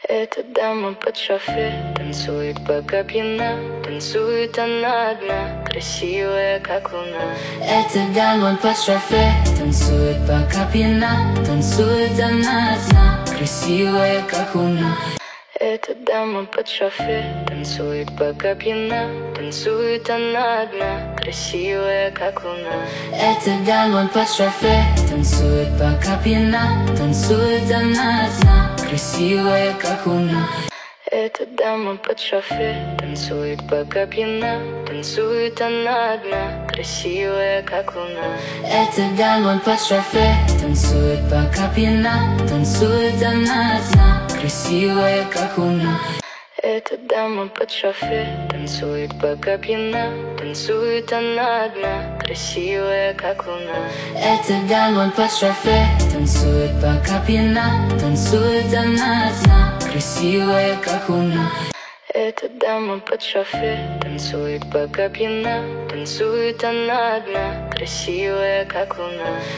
Эта дама под шофе танцует, пока пьяна. Танцует она одна, красивая, как луна. Эта дама под шофе танцует, пока пьяна. Танцует она одна, красивая, как луна. Эта дама под шофе танцует, пока пьяна. Танцует она одна, красивая, как луна. Эта дама под шофе танцует, пока пьяна. Танцует она одна, красивая, как луна. Эта дама под шофе танцует, пока пьяна. Танцует она одна, красивая, как луна. Эта дама под шофе танцует, пока пьяна. Танцует она одна, красивая, как луна. Эта дама под шофе танцует, пока пьяна. Танцует она одна, красивая, как луна. Эта дама под шофе танцует, пока пьяна. Танцует она одна, красивая, как луна. Эта дама под шофе танцует, пока пьяна. Танцует она одна, красивая, как луна.